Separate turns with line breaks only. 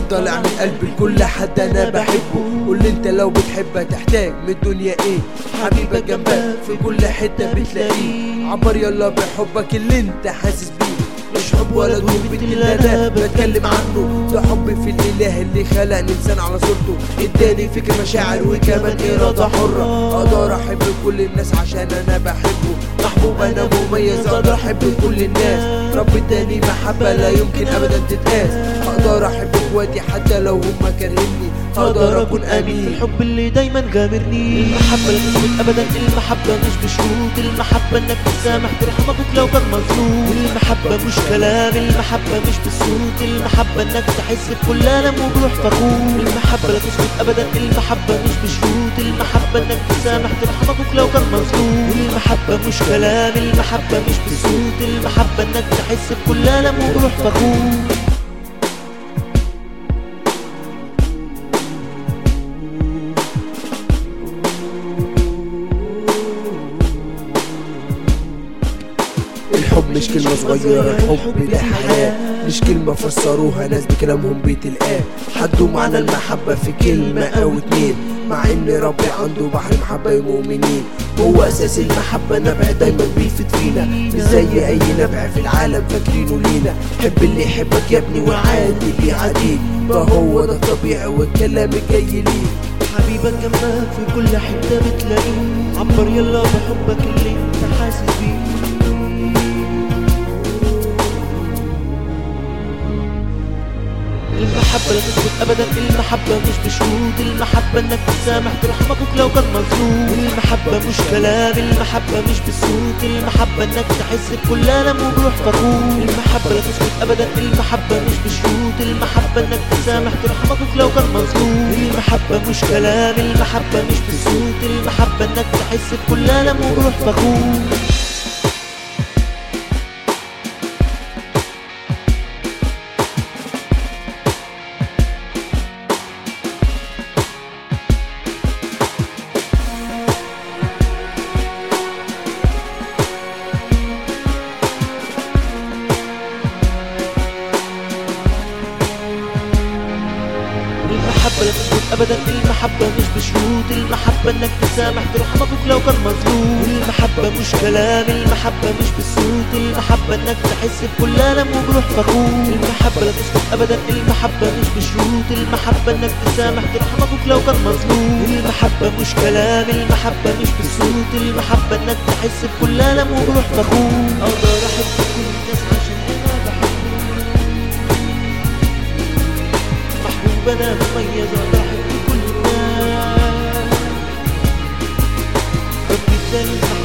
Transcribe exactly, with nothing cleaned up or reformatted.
طالع من قلبي لكل حد انا بحبه. قول انت لو بتحب تحتاج من الدنيا ايه؟ حبيبك جنبك في كل حتة بتلاقيه. عبر يلا بحبك اللي انت حاسس بيه، مش حب ولا دوب اللي انا بتكلم عنه. ده حب في الاله اللي خلقني انسان على صورته، اداني فكر مشاعر وكمان ارادة حرة. اقدر احب كل الناس عشان انا بحبه، محبوب انا مميز اقدر احب كل الناس. رب اداني محبة لا يمكن ابدا تتقاس. اقدر احب اخواتي حتى لو هم كارهيني، اقدر اكون امين
في الحب اللي دايما غامرني. المحبة لا تثبت ابدا، المحبة مش بشروط. المحبة انك تسامح ترحم ابوك لو كان مظلوم. المحبة مش كلام، المحبة مش بالصوت. المحبة انك تحس بكل ألم وبروح فخور. المحبة لا تثبت ابدا، المحبة مش بشروط. المحبة انك تسامح ترحم ابوك لو كان مظلوم. المحبة مش كلام، المحبة مش بالصوت. المحبة انك تحس بكل ألم وبروح فخور.
الحب مش كلمة صغيرة، الحب ده حياة، مش كلمة فسروها ناس بكلامهم بتلقاه. حدوا معنى المحبة في كلمة أو اتنين، مع إن ربي عنده بحر محبة المؤمنين. هو أساس المحبة نبع دايما بيفيد فينا، مش زي أي نبع في العالم فاكرينه لينا. حب اللي يحبك يا ابني وعادي اللي يعاديك، فهو ده الطبيعي والكلام الجاي ليه.
حبيبك جنبك في كل حتة بتلاقيه. عبر يلا بحبك اللي انت حاسس بيه. المحبة لا تثبت ابدا، المحبة مش بشروط. المحبة انك تسامح ترحم ابوك لو كان مظلوم. المحبة مش كلام، المحبة مش بالصوت. المحبة انك تحس بكل ألم وبروح فخور. المحبة لا تثبت ابدا، المحبة مش بشروط. المحبة انك تسامح ترحم ابوك لو كان مظلوم. المحبة مش كلام، المحبة مش بالصوت. المحبة انك تحس بكل ألم وبروح فخور. المحبة لا تثبت ابدا، المحبة مش بشروط. المحبة انك تسامح ترحم ابوك لو كان مظلوم. المحبة مش كلام، المحبة مش بالصوت. المحبة انك تحس بكل ألم وبروح فخور. المحبة لا تثبت ابدا، المحبة مش بشروط. المحبة انك تسامح ترحم ابوك لو كان مظلوم. المحبة مش كلام، المحبة مش بالصوت. المحبة انك تحس بكل ألم وبروح فخور. اقدر احب كل الناس عشان انا بحبهم، محبوب انا مميز اقدر احب كل الناس. ربي اداني